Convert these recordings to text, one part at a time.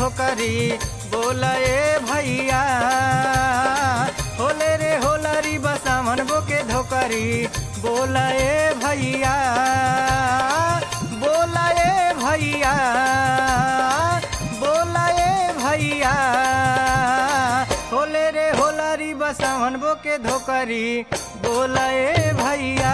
धोकरी बोला ए भैया होले रे होलरी बसामन बो के धोकरी बोला ए भैया बोला ए भैया बोला ए भैया होले रे होलरी बसामन बो के धोकरी बोला ए भैया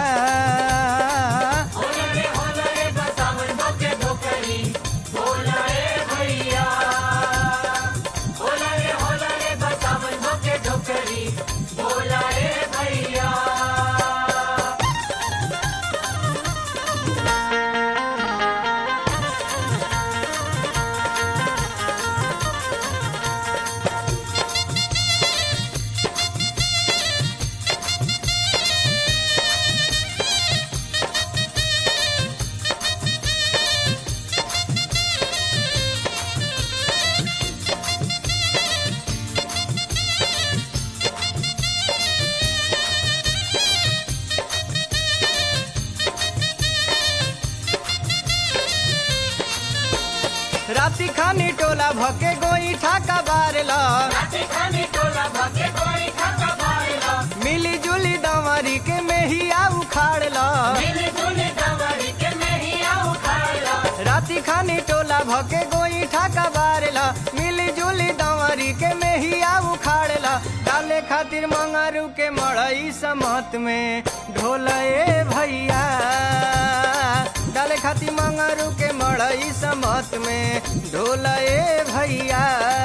राती खानी टोला भके गोई ठाका बारला मिली जुली दंवरी के मेहिया उखाड़ला राती खानी टोला भके गोई ठाका बारला मिली जुली दंवरी के मेहिया उखाड़ला डाले खातिर मंगारू के मड़ई समत में ढोला ए भैया डाले खातिर मंगारू के मड़ई समत में ढोला ए भैया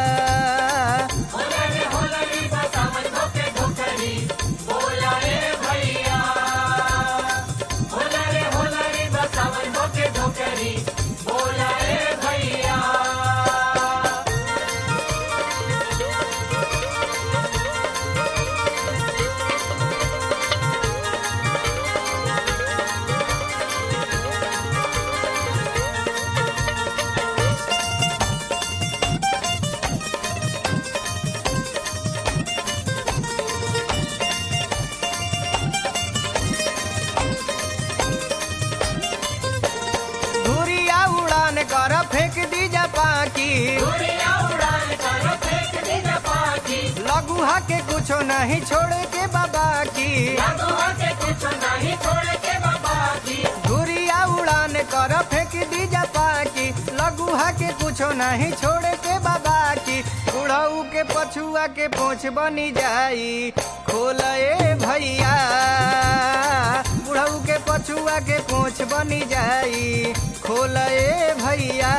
कर फेंक दी जा पाकी लघुहा के कुछो नहीं छोड़े के बाबा की धुरिया उड़ान कर फेंक दी जा पाकी लघुहा के कुछो नहीं छोड़े के बाबा की बुढ़ऊ के पछुआ के पोछ बनी जाई खोल ए भैया बुढ़ऊ के पछुआ के पोछ बनी जाई खोल ए भैया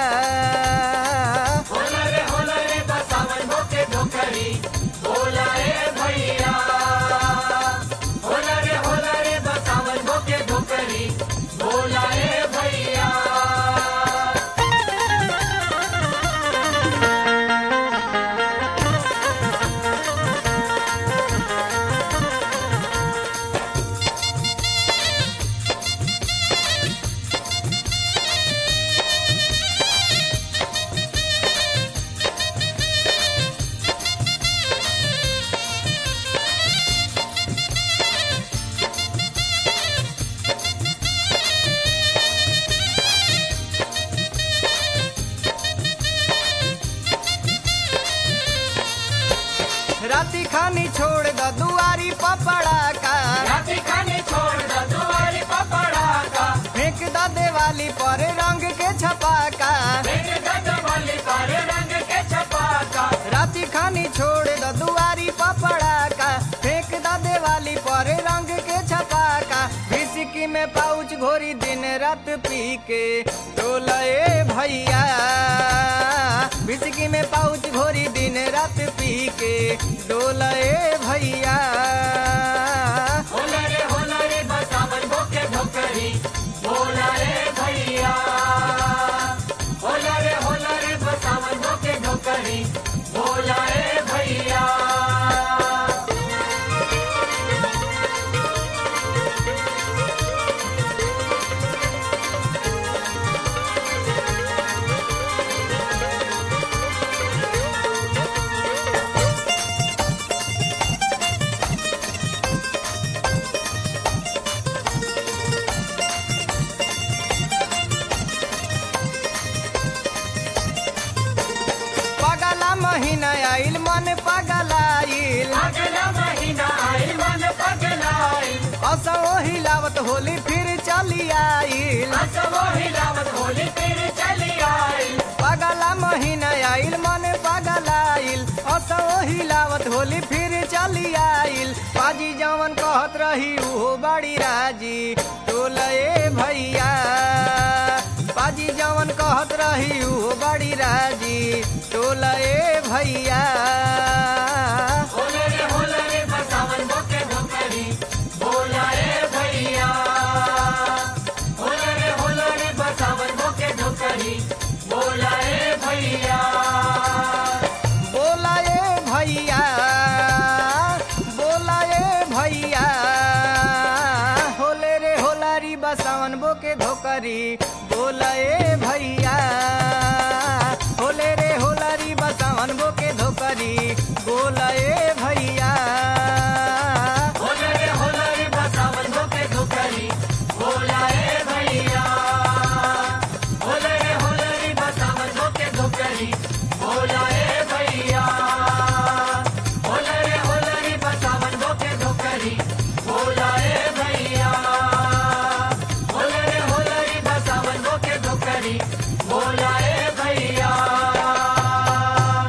राती खानी छोड़ द दुआरी पपड़ा का फेंक द देवाली पर रंग के छपाका राती खानी छोड़ द दुआरी पपड़ा का फेंक द देवाली पर रंग के छपाका विस्की में पाउच घोरी दिन रात पी के टोला ए भैया विस्की में पाउच घोरी दिन रात पी के डोला ए भैया मन पगलाइल अगला महीना आइल मन पगलाइल असो हिलावत होली फिर चली आइल असो हिलावत होली फिर चली आइल पगला महीना आइल मन पगलाइल असो हिलावत होली फिर चली आइल पाजी जवन कहत रही उहो बड़ी राजी टोलए भैया पाजी जवन कहत रही उहो बड़ी राजी टोलए भैया होले रे बसावन बोके धोकरी बोला रे भैया होले रे बसावन बोके धोकरी बोला रे भैया बोलाए भैया बोलाए भैया होले रे होलारी बसावन बोके धोकरी बोलाए भैया होले रे होलारी बसावन बोके धोकरी बोलाए भैया होले रे बसावन बोके धोकरी बोला रे भैया होले रे बसावन बोके धोकरी बोला रे भैया होले रे बसावन बोके धोकरी बोला रे भैया होले रे बसावन बोके धोकरी बोला रे भैया।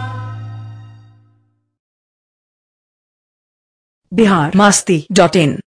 biharmasti.in